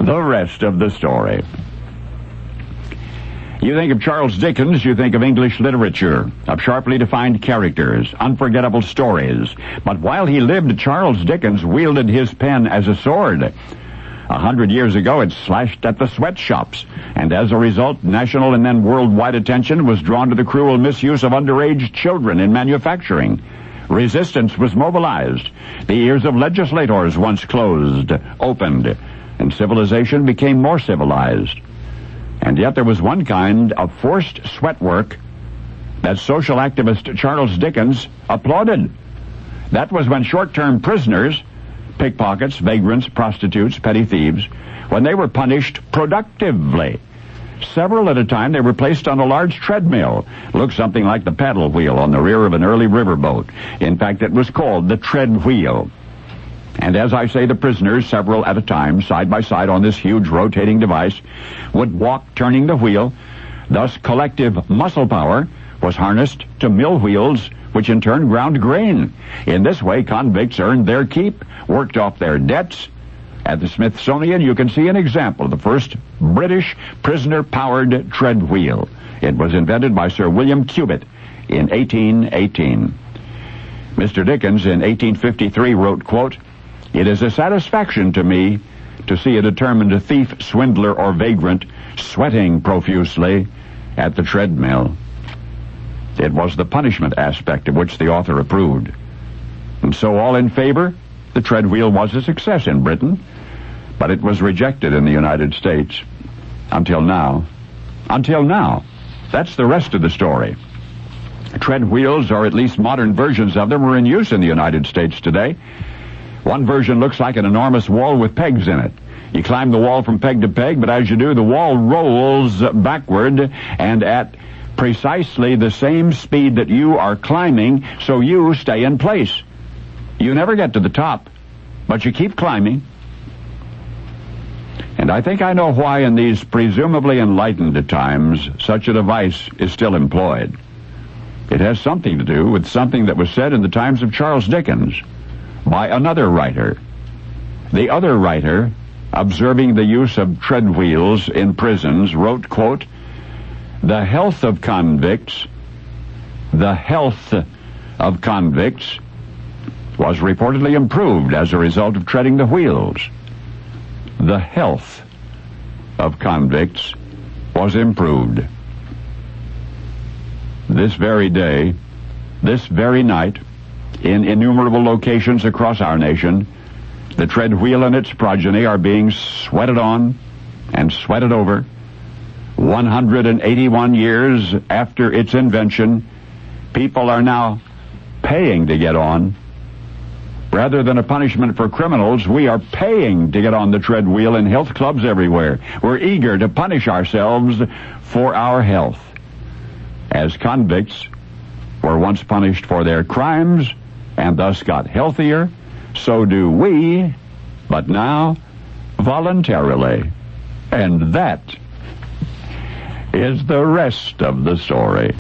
The rest of the story. You think of Charles Dickens, you think of English literature, of sharply defined characters, unforgettable stories. But while he lived, Charles Dickens wielded his pen as a sword. 100 years ago, it slashed at the sweatshops, and as a result, national and then worldwide attention was drawn to the cruel misuse of underage children in manufacturing. Resistance was mobilized. The ears of legislators, once closed, opened, and civilization became more civilized. And yet there was one kind of forced sweat work that social activist Charles Dickens applauded. That was when short-term prisoners, pickpockets, vagrants, prostitutes, petty thieves, when they were punished productively. Several at a time, they were placed on a large treadmill. Looked something like the paddle wheel on the rear of an early riverboat. In fact, it was called the tread wheel. And as I say, the prisoners, several at a time, side by side on this huge rotating device, would walk turning the wheel. Thus, collective muscle power was harnessed to mill wheels, which in turn ground grain. In this way, convicts earned their keep, worked off their debts. At the Smithsonian, you can see an example of the first British prisoner-powered tread wheel. It was invented by Sir William Cubitt in 1818. Mr. Dickens in 1853 wrote, quote, "It is a satisfaction to me to see a determined thief, swindler, or vagrant sweating profusely at the treadmill." It was the punishment aspect of which the author approved. And so all in favor, the tread wheel was a success in Britain, but it was rejected in the United States. Until now. Until now. That's the rest of the story. Tread wheels, or at least modern versions of them, are in use in the United States today. One version looks like an enormous wall with pegs in it. You climb the wall from peg to peg, but as you do, the wall rolls backward and at precisely the same speed that you are climbing, so you stay in place. You never get to the top, but you keep climbing. And I think I know why in these presumably enlightened times such a device is still employed. It has something to do with something that was said in the times of Charles Dickens by another writer. The other writer, observing the use of tread wheels in prisons, wrote, quote, the health of convicts was reportedly improved as a result of treading the wheels. The health of convicts was improved. This very day, this very night, in innumerable locations across our nation, the tread wheel and its progeny are being sweated on and sweated over. 181 years after its invention, people are now paying to get on. Rather than a punishment for criminals, we are paying to get on the tread wheel in health clubs everywhere. We're eager to punish ourselves for our health. As convicts were once punished for their crimes and thus got healthier, so do we, but now voluntarily. And that is the rest of the story.